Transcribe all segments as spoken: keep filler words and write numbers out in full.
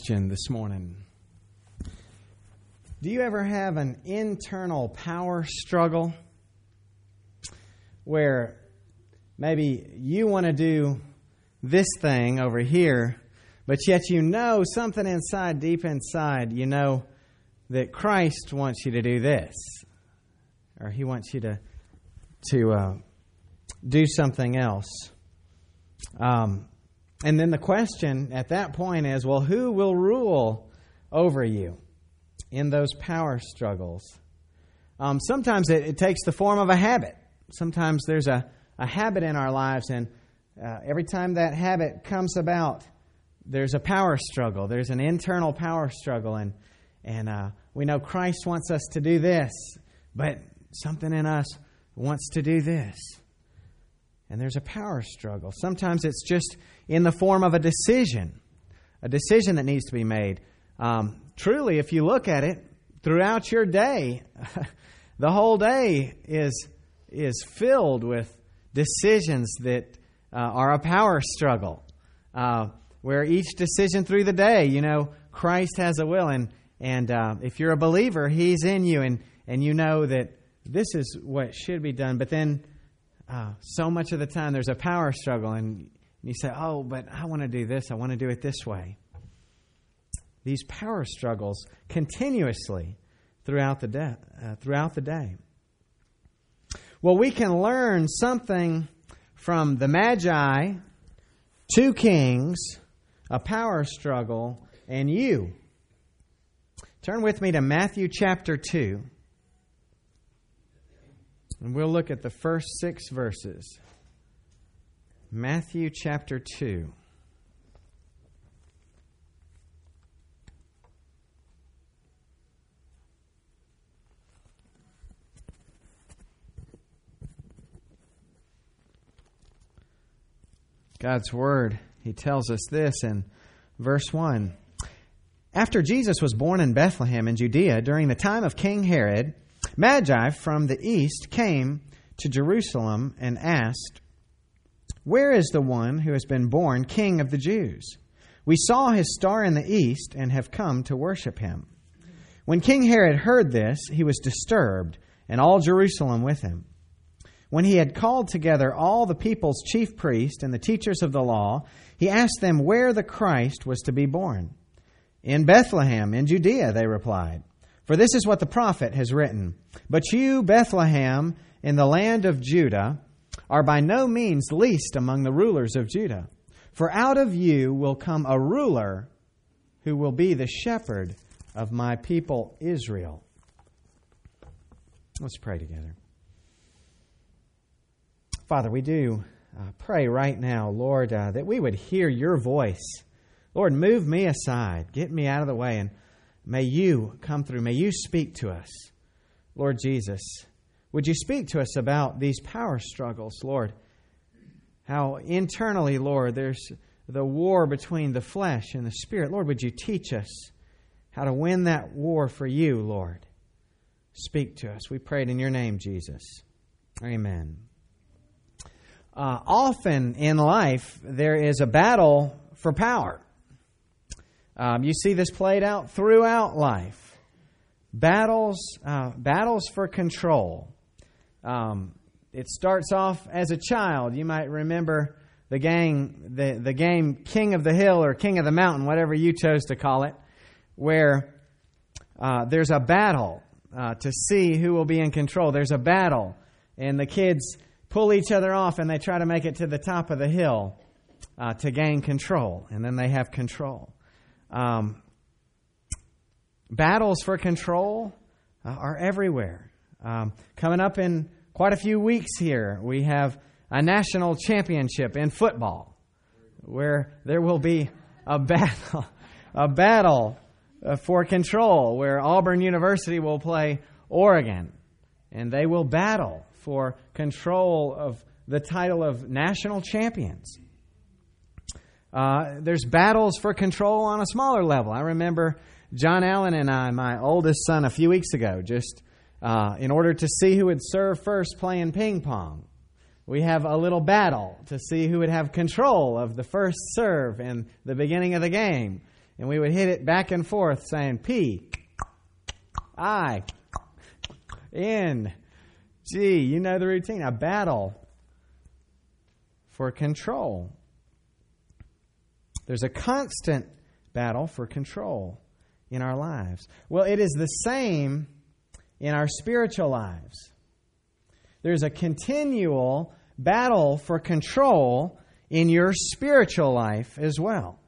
question this morning. Do you ever have an internal power struggle where maybe you want to do this thing over here, but yet you know something inside, deep inside, you know that Christ wants you to do this, or He wants you to to uh, do something else. Um, and then the question at that point is, well, who will rule over you in those power struggles? Um, sometimes it, it takes the form of a habit. Sometimes there's a, a habit in our lives, and uh, every time that habit comes about, there's a power struggle. There's an internal power struggle, and and uh, we know Christ wants us to do this, but something in us wants to do this. And there's a power struggle. Sometimes it's just in the form of a decision, a decision that needs to be made. Um, truly, if you look at it, throughout your day, the whole day is is filled with decisions that uh, are a power struggle. Uh, where each decision through the day, you know, Christ has a will, and and uh, if you're a believer, He's in you, and and you know that this is what should be done. But then, uh, so much of the time, there's a power struggle, and you say, "Oh, but I want to do this. I want to do it this way." These power struggles continuously throughout the day. Uh, throughout the day. Well, we can learn something from the Magi, two kings, a power struggle, and you. Turn with me to Matthew chapter two. And we'll look at the first six verses. Matthew chapter two. God's Word, He tells us this in verse one. After Jesus was born in Bethlehem in Judea during the time of King Herod, Magi from the east came to Jerusalem and asked, "Where is the one who has been born King of the Jews? We saw his star in the east and have come to worship him." When King Herod heard this, he was disturbed, and all Jerusalem with him. When he had called together all the people's chief priests and the teachers of the law, he asked them where the Christ was to be born. "In Bethlehem, in Judea," they replied. "For this is what the prophet has written. But you, Bethlehem, in the land of Judah, are by no means least among the rulers of Judah. For out of you will come a ruler who will be the shepherd of my people Israel." Let's pray together. Father, we do uh, pray right now, Lord, uh, that we would hear your voice. Lord, move me aside. Get me out of the way, and may you come through. May you speak to us. Lord Jesus, would you speak to us about these power struggles, Lord? How internally, Lord, there's the war between the flesh and the spirit. Lord, would you teach us how to win that war for you, Lord? Speak to us. We pray it in your name, Jesus. Amen. Uh, often in life, there is a battle for power. Um, you see this played out throughout life. Battles, uh, battles for control. Um, it starts off as a child. You might remember the gang, the the game King of the Hill or King of the Mountain, whatever you chose to call it, where uh, there's a battle uh, to see who will be in control. There's a battle, and the kids pull each other off, and they try to make it to the top of the hill uh, to gain control, and then they have control. Um, battles for control uh, are everywhere. Um, coming up in quite a few weeks here, we have a national championship in football, where there will be a battle, a battle uh, for control, where Auburn University will play Oregon, and they will battle for control of the title of national champions. Uh, there's battles for control on a smaller level. I remember John Allen and I, my oldest son, a few weeks ago, just uh, in order to see who would serve first playing ping pong. We have a little battle to see who would have control of the first serve in the beginning of the game. and we would hit it back and forth saying P, I, N, G. You know the routine. A battle for control. There's a constant battle for control in our lives. Well, it is the same in our spiritual lives. There's a continual battle for control in your spiritual life as well.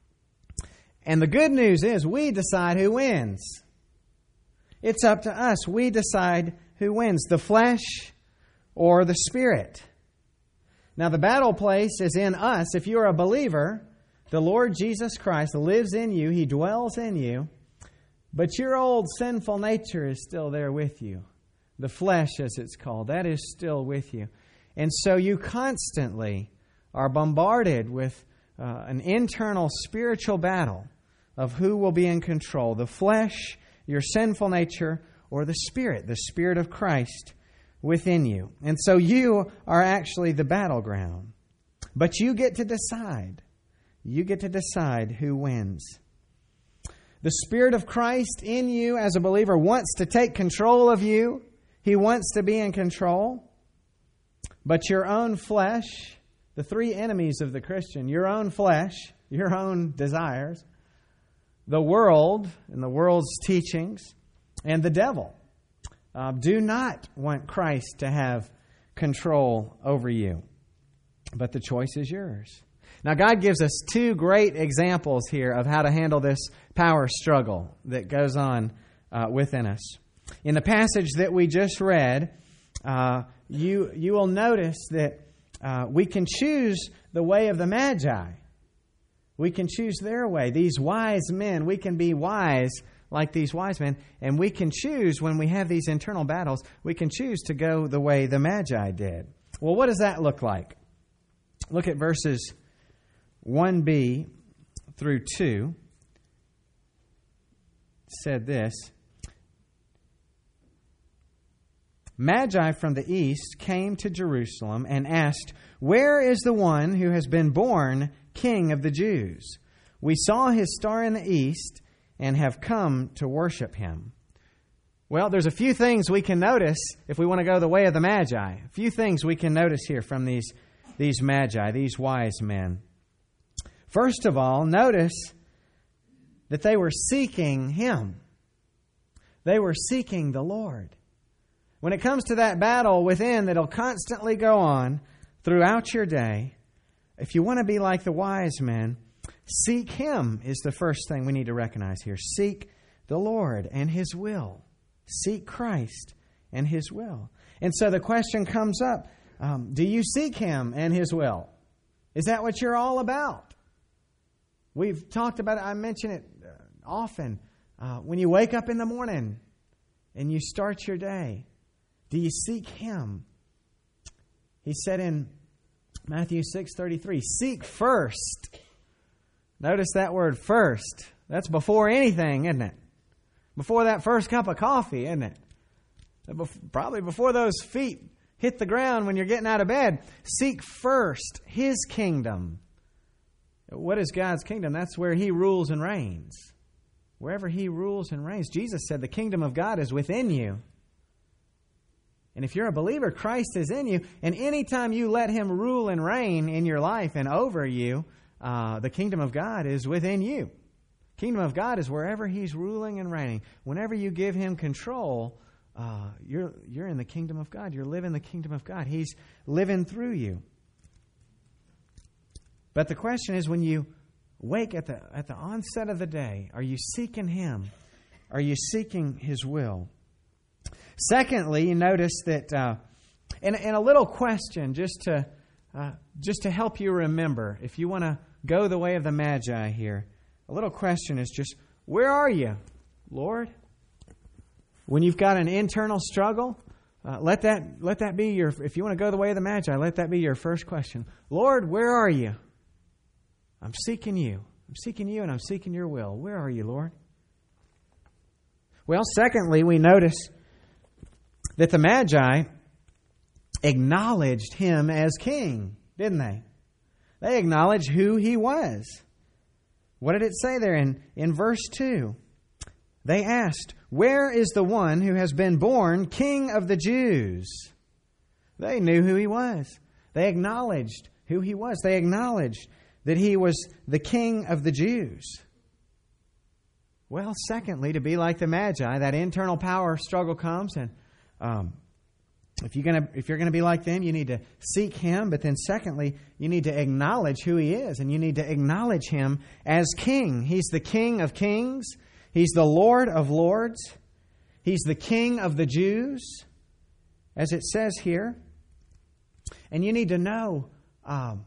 And the good news is we decide who wins. It's up to us. We decide who wins, the flesh or the spirit. Now, the battle place is in us. If you're a believer, the Lord Jesus Christ lives in you. He dwells in you. But your old sinful nature is still there with you. The flesh, as it's called, that is still with you. And so you constantly are bombarded with uh, an internal spiritual battle of who will be in control, the flesh, your sinful nature, or the Spirit, the Spirit of Christ within you. And so you are actually the battleground. But you get to decide. You get to decide who wins. The Spirit of Christ in you as a believer wants to take control of you. He wants to be in control. But your own flesh, the three enemies of the Christian, your own flesh, your own desires, the world and the world's teachings, and the devil uh, do not want Christ to have control over you. But the choice is yours. Now, God gives us two great examples here of how to handle this power struggle that goes on uh, within us. In the passage that we just read, uh, you you will notice that uh, we can choose the way of the Magi. We can choose their way. These wise men, we can be wise like these wise men, and we can choose when we have these internal battles, we can choose to go the way the Magi did. Well, what does that look like? Look at verses one b through two. It said this: Magi from the east came to Jerusalem and asked, "Where is the one who has been born King of the Jews? We saw his star in the east and have come to worship him." Well, there's a few things we can notice if we want to go the way of the Magi. A few things we can notice here from these, these Magi, these wise men. First of all, notice that they were seeking him. They were seeking the Lord. When it comes to that battle within that'll constantly go on throughout your day, if you want to be like the wise men, seek him is the first thing we need to recognize here. Seek the Lord and his will. Seek Christ and his will. And so the question comes up, um, do you seek him and his will? Is that what you're all about? We've talked about it. I mention it often. Uh, when you wake up in the morning and you start your day, do you seek him? He said in Matthew six thirty-three, seek first. Notice that word first. That's before anything, isn't it? Before that first cup of coffee, isn't it? Probably before those feet hit the ground when you're getting out of bed. Seek first his kingdom. What is God's kingdom? That's where he rules and reigns. Wherever he rules and reigns. Jesus said the kingdom of God is within you. And if you're a believer, Christ is in you. And anytime you let him rule and reign in your life and over you, uh, the kingdom of God is within you. Kingdom of God is wherever he's ruling and reigning. Whenever you give him control, uh, you're, you're in the kingdom of God. You're living the kingdom of God. He's living through you. But the question is, when you wake at the at the onset of the day, are you seeking him? Are you seeking his will? Secondly, you notice that, uh, and, and a little question just to uh, just to help you remember, if you want to go the way of the Magi here, a little question is just, where are you, Lord? When you've got an internal struggle, uh, let that let that be your. If you want to go the way of the Magi, let that be your first question. Lord, where are you? I'm seeking you. I'm seeking you, and I'm seeking your will. Where are you, Lord? Well, secondly, we notice that the Magi acknowledged him as king, didn't they? They acknowledged who he was. What did it say there in, in verse two? They asked, "Where is the one who has been born King of the Jews?" They knew who he was. They acknowledged who he was. They acknowledged that he was the King of the Jews. Well, secondly, to be like the Magi, that internal power struggle comes, and um, if you're gonna if you're gonna be like them, you need to seek him. But then, secondly, you need to acknowledge who he is, and you need to acknowledge him as King. He's the King of Kings. He's the Lord of Lords. He's the King of the Jews, as it says here. And you need to know um,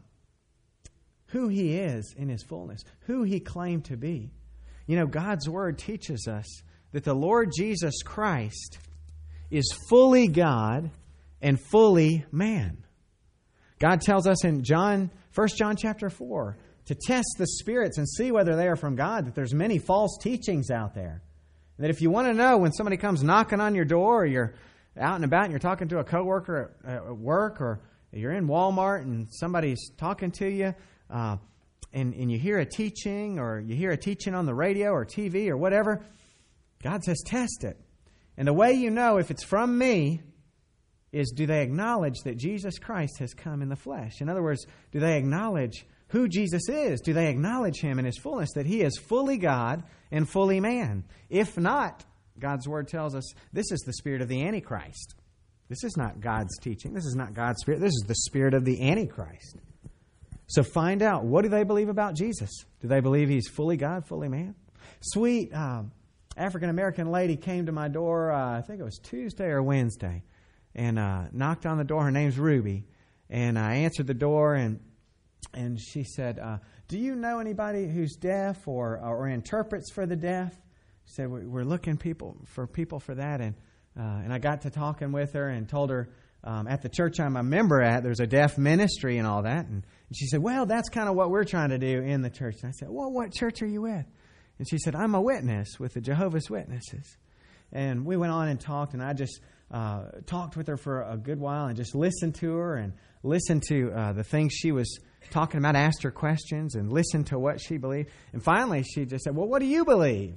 who he is in his fullness, who he claimed to be. You know, God's Word teaches us that the Lord Jesus Christ is fully God and fully man. God tells us in John, First John chapter four, to test the spirits and see whether they are from God, that there's many false teachings out there. And that if you want to know when somebody comes knocking on your door, or you're out and about and you're talking to a coworker at, at work, or you're in Walmart and somebody's talking to you, uh, and, and you hear a teaching, or you hear a teaching on the radio or T V or whatever, God says test it. And the way you know if it's from me is, do they acknowledge that Jesus Christ has come in the flesh? In other words, do they acknowledge who Jesus is? Do they acknowledge him in his fullness, that he is fully God and fully man? If not, God's Word tells us this is the spirit of the Antichrist. This is not God's teaching. This is not God's Spirit. This is the spirit of the Antichrist. So find out, what do they believe about Jesus? Do they believe he's fully God, fully man? Sweet um, African-American lady came to my door, uh, I think it was Tuesday or Wednesday, and uh, knocked on the door. Her name's Ruby. And I answered the door, and and she said, uh, do you know anybody who's deaf or, or interprets for the deaf? She said, we're looking people for people for that. And uh, and I got to talking with her and told her, um, at the church I'm a member at, there's a deaf ministry and all that. And, and she said, well, that's kind of what we're trying to do in the church. And I said, well, what church are you with? And she said, I'm a witness with the Jehovah's Witnesses. And we went on and talked, and I just uh, talked with her for a good while and just listened to her and listened to uh, the things she was talking about, asked her questions and listened to what she believed. And finally, she just said, well, what do you believe?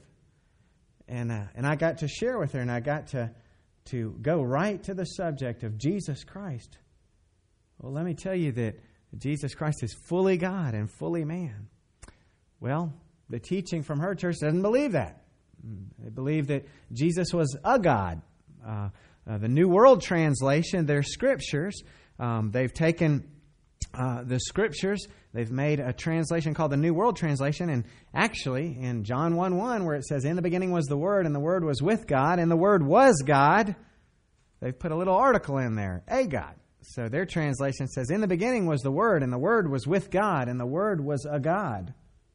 And uh, and I got to share with her, and I got to, to go right to the subject of Jesus Christ. Well, let me tell you that Jesus Christ is fully God and fully man. Well, the teaching from her church doesn't believe that. They believe that Jesus was a God. Uh, uh, the New World Translation, their scriptures, um, they've taken uh, the scriptures, they've made a translation called the New World Translation, and actually in John one one, where it says, in the beginning was the Word, and the Word was with God, and the Word was God, they've put a little article in there, a God. So their translation says, in the beginning was the Word, and the Word was with God, and the Word was a God.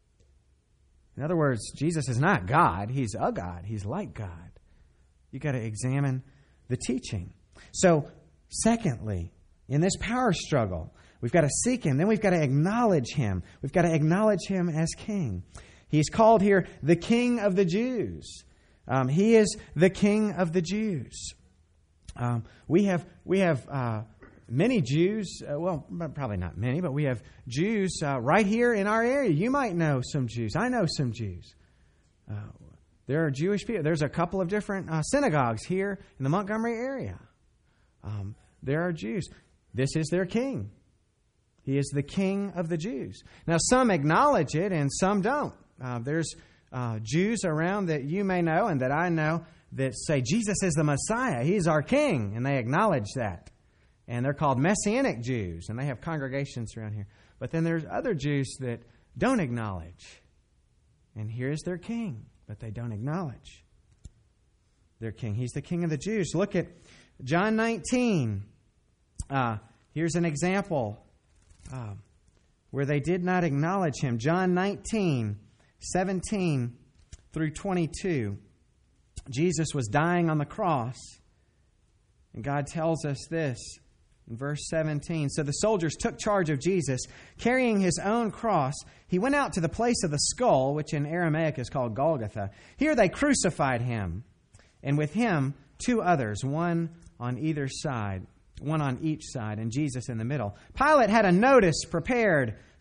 In other words, Jesus is not God. He's a God. He's like God. You've got to examine the teaching. So, secondly, in this power struggle, we've got to seek him. Then we've got to acknowledge him. We've got to acknowledge him as king. He's called here the King of the Jews. Um, he is the King of the Jews. Um, we have we have uh, many Jews. Uh, well, probably not many, but we have Jews uh, right here in our area. You might know some Jews. I know some Jews. Uh, there are Jewish people. There's a couple of different uh, synagogues here in the Montgomery area. Um, there are Jews. This is their king. He is the King of the Jews. Now, some acknowledge it and some don't. Uh, there's uh, Jews around that you may know and that I know that say Jesus is the Messiah. He's our king, and they acknowledge that. And they're called Messianic Jews, and they have congregations around here. But then there's other Jews that don't acknowledge. And here's their king, but they don't acknowledge their king. He's the King of the Jews. Look at John nineteen. Uh, here's an example uh, where they did not acknowledge him. John nineteen, seventeen through twenty-two. Jesus was dying on the cross, and God tells us this. In verse seventeen, so the soldiers took charge of Jesus. Carrying his own cross, he went out to the place of the skull, which in Aramaic is called Golgotha. Here they crucified him, and with him two others, one on either side, one on each side, and Jesus in the middle. Pilate had a notice prepared,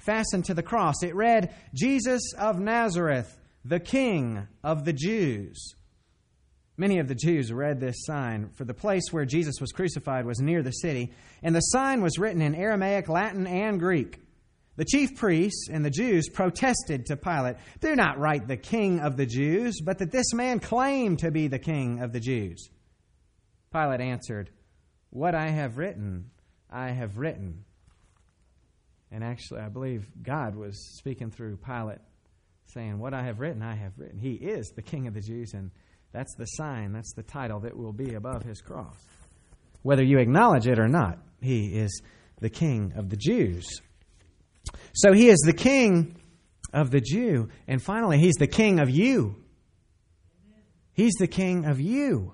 fastened to the cross. It read, Jesus of Nazareth, the King of the Jews. Many of the Jews read this sign, for the place where Jesus was crucified was near the city, and the sign was written in Aramaic, Latin, and Greek. The chief priests and the Jews protested to Pilate, "Do not write the King of the Jews, but that this man claimed to be the King of the Jews." Pilate answered, "What I have written, I have written." And actually, I believe God was speaking through Pilate, saying, "What I have written, I have written." He is the King of the Jews, and that's the sign, that's the title that will be above his cross. Whether you acknowledge it or not, he is the King of the Jews. So he is the King of the Jew. And finally, he's the King of you. He's the King of you.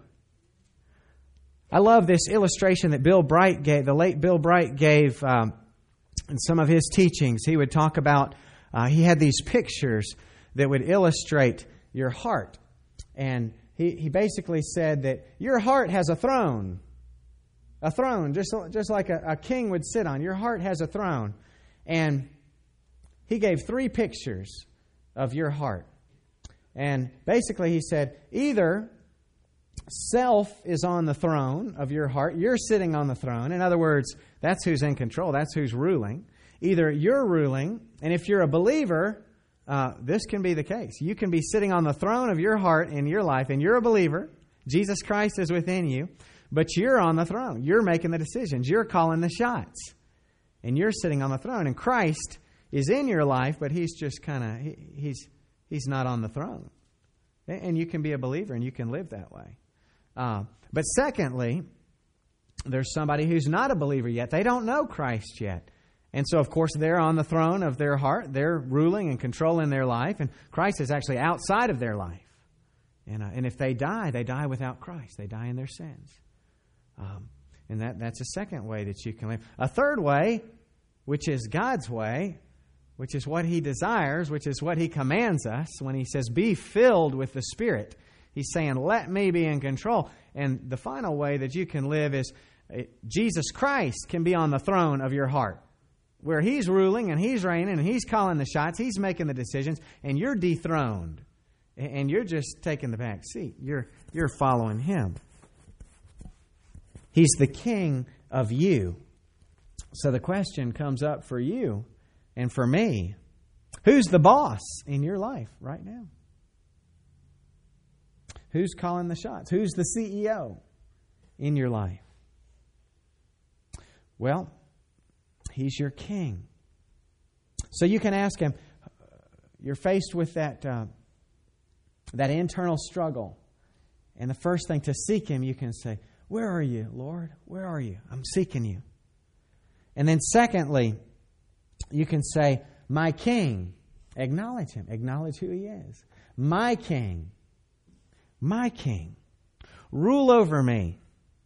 I love this illustration that Bill Bright gave, the late Bill Bright gave um, in some of his teachings. He would talk about, uh, he had these pictures that would illustrate your heart. And he, he basically said that your heart has a throne. A throne, just, just like a, a king would sit on. Your heart has a throne. And he gave three pictures of your heart. And basically he said, either self is on the throne of your heart. You're sitting on the throne. In other words, that's who's in control. That's who's ruling. Either you're ruling, and if you're a believer, uh, this can be the case. You can be sitting on the throne of your heart in your life, and you're a believer. Jesus Christ is within you, but you're on the throne. You're making the decisions. You're calling the shots. And you're sitting on the throne. And Christ is in your life, but He's just kind of, he, he's He's not on the throne. And you can be a believer, and you can live that way. Uh, but secondly, there's somebody who's not a believer yet. They don't know Christ yet. And so, of course, they're on the throne of their heart. They're ruling and controlling their life. And Christ is actually outside of their life. And, uh, and if they die, they die without Christ. They die in their sins. Um, and that, that's a second way that you can live. A third way, which is God's way, which is what He desires, which is what He commands us when He says, be filled with the Spirit. He's saying, let me be in control. And the final way that you can live is uh, Jesus Christ can be on the throne of your heart, where He's ruling and He's reigning and He's calling the shots. He's making the decisions, and you're dethroned. And you're just taking the back seat. You're, you're following Him. He's the King of you. So the question comes up for you and for me. Who's the boss in your life right now? Who's calling the shots? Who's the C E O in your life? Well, He's your King. So you can ask Him, you're faced with that, uh, that internal struggle. And the first thing, to seek Him, you can say, where are you, Lord? Where are you? I'm seeking you. And then secondly, you can say, my King. Acknowledge Him. Acknowledge who He is. My King. My King. Rule over me.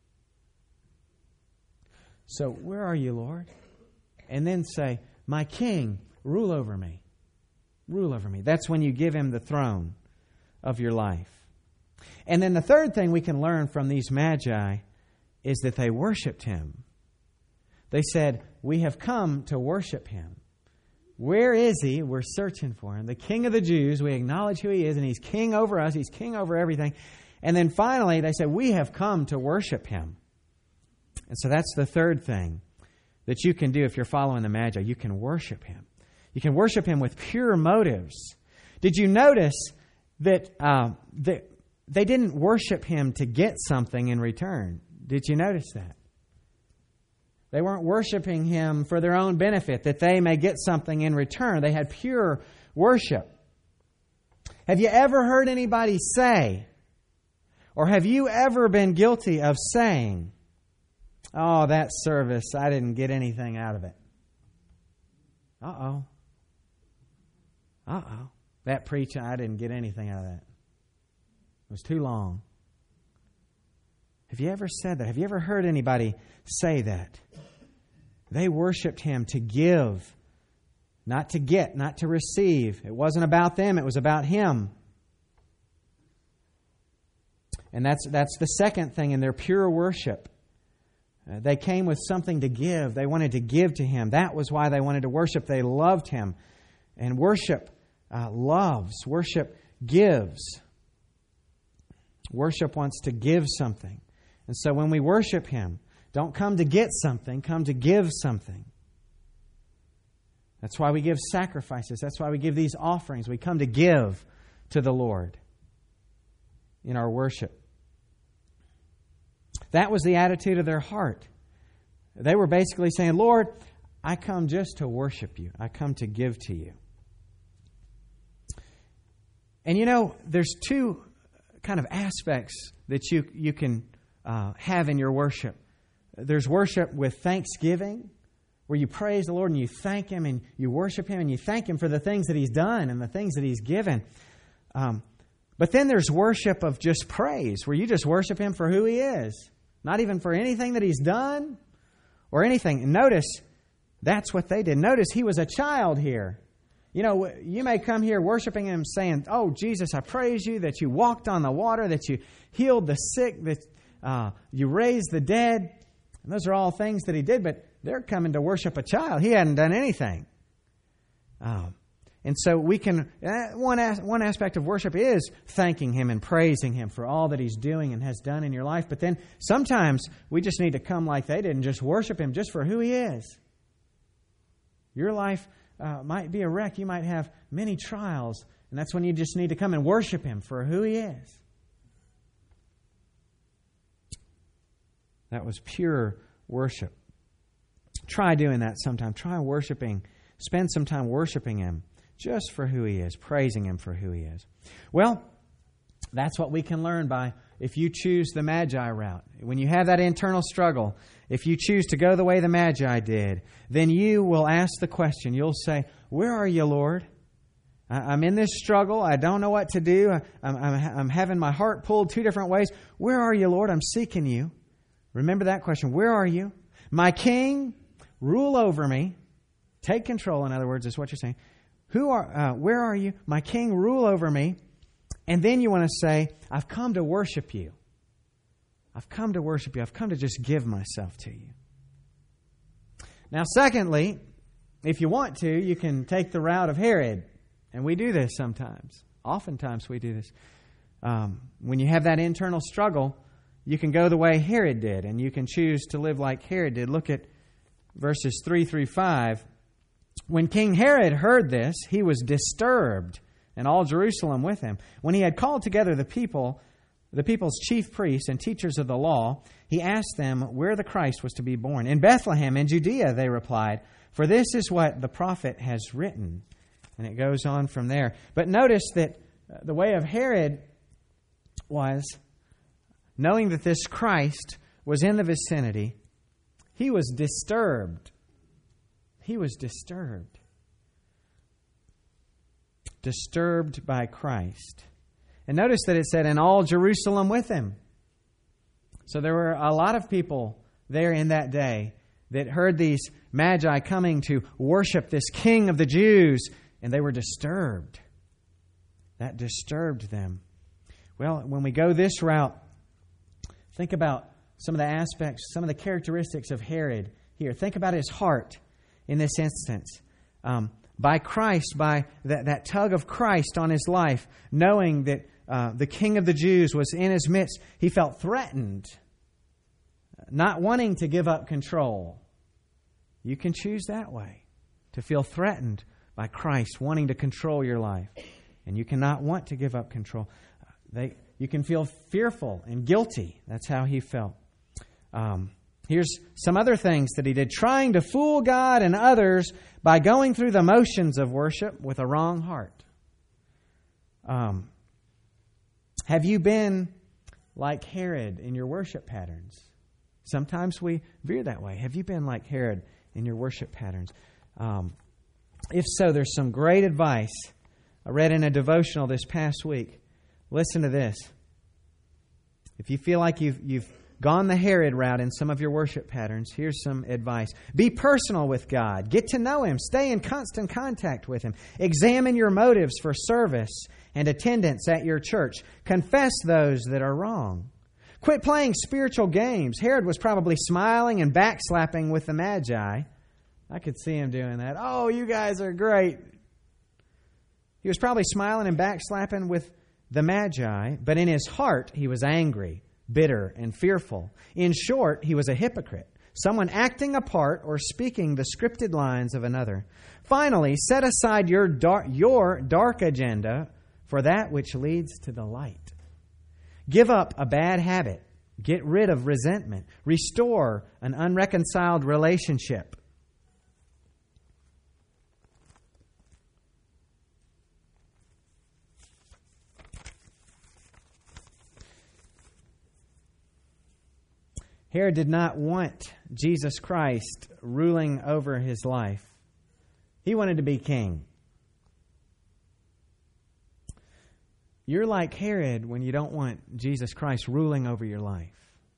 So where are you, Lord? And then say, my King, rule over me. Rule over me. That's when you give Him the throne of your life. And then the third thing we can learn from these magi is that they worshiped Him. They said, we have come to worship Him. Where is He? We're searching for Him. The King of the Jews, we acknowledge who He is, and He's King over us. He's King over everything. And then finally, they said, we have come to worship Him. And so that's the third thing that you can do if you're following the Magi. You can worship Him. You can worship Him with pure motives. Did you notice that, uh, that they didn't worship Him to get something in return? Did you notice that? They weren't worshiping Him for their own benefit, that they may get something in return. They had pure worship. Have you ever heard anybody say, or have you ever been guilty of saying, oh, that service, I didn't get anything out of it. Uh-oh. Uh-oh. That preaching, I didn't get anything out of that. It was too long. Have you ever said that? Have you ever heard anybody say that? They worshiped Him to give, not to get, not to receive. It wasn't about them, it was about Him. And that's that's the second thing in their pure worship. Uh, they came with something to give. They wanted to give to Him. That was why they wanted to worship. They loved Him. And worship uh, loves. Worship gives. Worship wants to give something. And so when we worship Him, don't come to get something, come to give something. That's why we give sacrifices. That's why we give these offerings. We come to give to the Lord in our worship. That was the attitude of their heart. They were basically saying, Lord, I come just to worship You. I come to give to You. And you know, there's two kind of aspects that you, you can uh, have in your worship. There's worship with thanksgiving, where you praise the Lord and you thank Him and you worship Him and you thank Him for the things that He's done and the things that He's given. Um, but then there's worship of just praise, where you just worship Him for who He is, not even for anything that He's done or anything. And notice, that's what they did. Notice He was a child here. You know, you may come here worshiping Him saying, oh, Jesus, I praise You that You walked on the water, that You healed the sick, that uh, You raised the dead. And those are all things that He did, but they're coming to worship a child. He hadn't done anything. Um, and so we can, uh, one, as, one aspect of worship is thanking Him and praising Him for all that He's doing and has done in your life. But then sometimes we just need to come like they did and just worship Him just for who He is. Your life uh, might be a wreck. You might have many trials. And that's when you just need to come and worship Him for who He is. That was pure worship. Try doing that sometime. Try worshiping. Spend some time worshiping Him just for who He is, praising Him for who He is. Well, that's what we can learn by if you choose the Magi route. When you have that internal struggle, if you choose to go the way the Magi did, then you will ask the question. You'll say, where are You, Lord? I'm in this struggle. I don't know what to do. I'm, I'm, I'm having my heart pulled two different ways. Where are You, Lord? I'm seeking You. Remember that question. Where are You? My King, rule over me. Take control, in other words, is what you're saying. Who are? Uh, where are You? My King, rule over me. And then you want to say, I've come to worship You. I've come to worship You. I've come to just give myself to You. Now, secondly, if you want to, you can take the route of Herod. And we do this sometimes. Oftentimes we do this. Um, when you have that internal struggle, you can go the way Herod did, and you can choose to live like Herod did. Look at verses three through five. When King Herod heard this, he was disturbed, and all Jerusalem with him. When he had called together the people, the people's chief priests and teachers of the law, he asked them where the Christ was to be born. In Bethlehem in Judea, they replied, for this is what the prophet has written. And it goes on from there. But notice that the way of Herod was, knowing that this Christ was in the vicinity, he was disturbed. He was disturbed. Disturbed by Christ. And notice that it said, and all Jerusalem with him. So there were a lot of people there in that day that heard these Magi coming to worship this King of the Jews, and they were disturbed. That disturbed them. Well, when we go this route, think about some of the aspects, some of the characteristics of Herod here. Think about his heart in this instance. Um, by Christ, by that, that tug of Christ on his life, knowing that uh, the King of the Jews was in his midst, he felt threatened, not wanting to give up control. You can choose that way, to feel threatened by Christ, wanting to control your life. And you cannot want to give up control. They, you can feel fearful and guilty. That's how he felt. Um, here's some other things that he did. Trying to fool God and others by going through the motions of worship with a wrong heart. Um, have you been like Herod in your worship patterns? Sometimes we veer that way. Have you been like Herod in your worship patterns? Um, if so, there's some great advice I read in a devotional this past week. Listen to this. If you feel like you've you've gone the Herod route in some of your worship patterns, here's some advice. Be personal with God. Get to know Him. Stay in constant contact with Him. Examine your motives for service and attendance at your church. Confess those that are wrong. Quit playing spiritual games. Herod was probably smiling and backslapping with the Magi. I could see him doing that. Oh, you guys are great. He was probably smiling and backslapping with the Magi, but in his heart he was angry, bitter, and fearful. In short, he was a hypocrite, someone acting a part or speaking the scripted lines of another. Finally, set aside your dark, your dark agenda for that which leads to the light. Give up a bad habit. Get rid of resentment. Restore an unreconciled relationship. Herod did not want Jesus Christ ruling over his life. He wanted to be king. You're like Herod when you don't want Jesus Christ ruling over your life.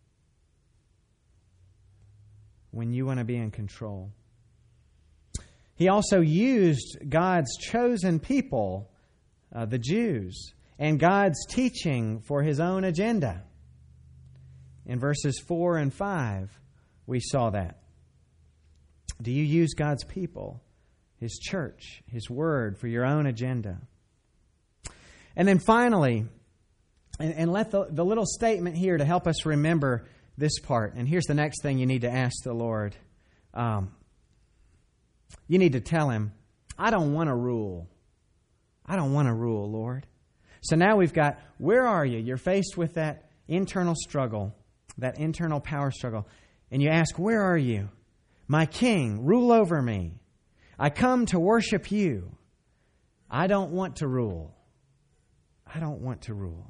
When you want to be in control. He also used God's chosen people, uh, the Jews, and God's teaching for his own agenda. In verses four and five, we saw that. Do you use God's people, His church, His word for your own agenda? And then finally, and, and let the, the little statement here to help us remember this part. And here's the next thing you need to ask the Lord. Um, you need to tell Him, I don't want to rule. I don't want to rule, Lord. So now we've got, where are you? You're faced with that internal struggle, that internal power struggle. And you ask, where are you? My King, rule over me. I come to worship you. I don't want to rule. I don't want to rule.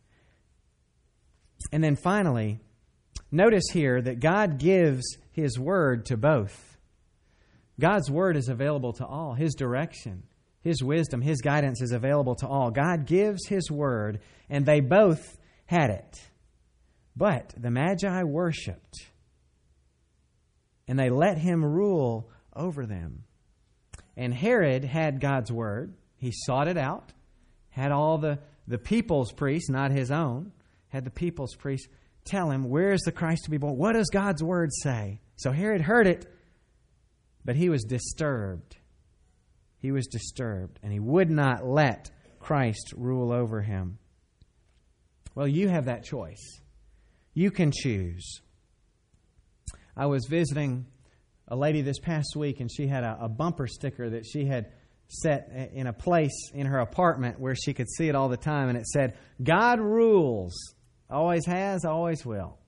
And then finally, notice here that God gives His word to both. God's word is available to all. His direction, His wisdom, His guidance is available to all. God gives His word, and they both had it. But the Magi worshipped, and they let Him rule over them. And Herod had God's word. He sought it out, had all the, the people's priests, not his own, had the people's priests tell him, where is the Christ to be born? What does God's word say? So Herod heard it, but he was disturbed. He was disturbed, and he would not let Christ rule over him. Well, you have that choice. You can choose. I was visiting a lady this past week, and she had a, a bumper sticker that she had set in a place in her apartment where she could see it all the time, and it said, God rules. Always has, always will.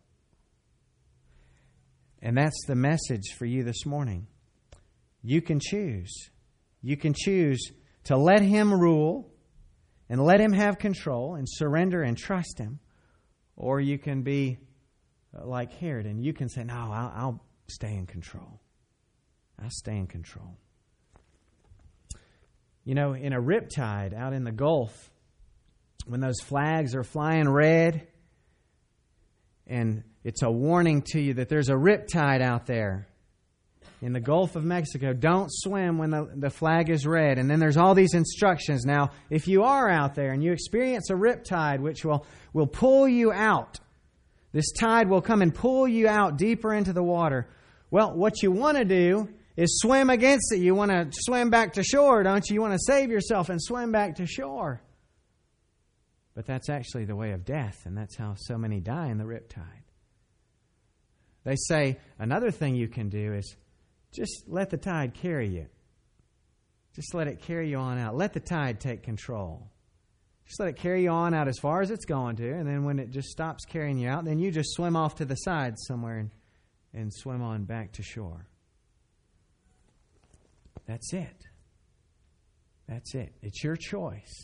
And that's the message for you this morning. You can choose. You can choose to let Him rule and let Him have control and surrender and trust Him. Or you can be like Herod and you can say, no, I'll, I'll stay in control. I'll stay in control. You know, in a riptide out in the Gulf, when those flags are flying red, and it's a warning to you that there's a riptide out there in the Gulf of Mexico, don't swim when the, the flag is red. And then there's all these instructions. Now, if you are out there and you experience a riptide, which will, will pull you out, this tide will come and pull you out deeper into the water. Well, what you want to do is swim against it. You want to swim back to shore, don't you? You want to save yourself and swim back to shore. But that's actually the way of death, and that's how so many die in the riptide. They say another thing you can do is just let the tide carry you. Just let it carry you on out. Let the tide take control. Just let it carry you on out as far as it's going to, and then when it just stops carrying you out, then you just swim off to the side somewhere and, and swim on back to shore. That's it. That's it. It's your choice.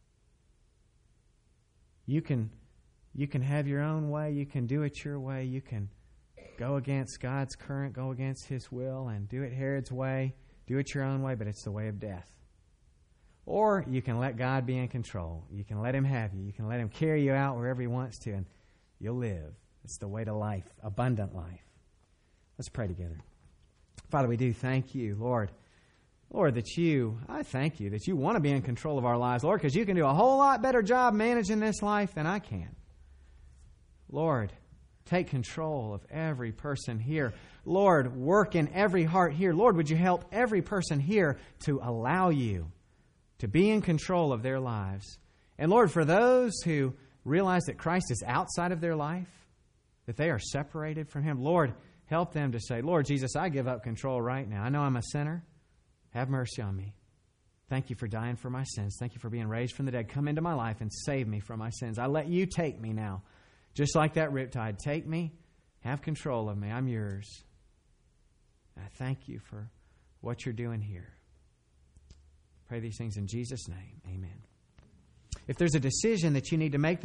You can, you can have your own way. You can do it your way. You can go against God's current, go against His will, and do it Herod's way. Do it your own way, but it's the way of death. Or you can let God be in control. You can let Him have you. You can let Him carry you out wherever He wants to, and you'll live. It's the way to life, abundant life. Let's pray together. Father, we do thank you, Lord. Lord, that you, I thank you that you want to be in control of our lives, Lord, because you can do a whole lot better job managing this life than I can. Lord, take control of every person here. Lord, work in every heart here. Lord, would you help every person here to allow you to be in control of their lives. And Lord, for those who realize that Christ is outside of their life, that they are separated from Him, Lord, help them to say, Lord Jesus, I give up control right now. I know I'm a sinner. Have mercy on me. Thank you for dying for my sins. Thank you for being raised from the dead. Come into my life and save me from my sins. I let you take me now. Just like that riptide. Take me. Have control of me. I'm yours. And I thank you for what you're doing here. Pray these things in Jesus' name. Amen. If there's a decision that you need to make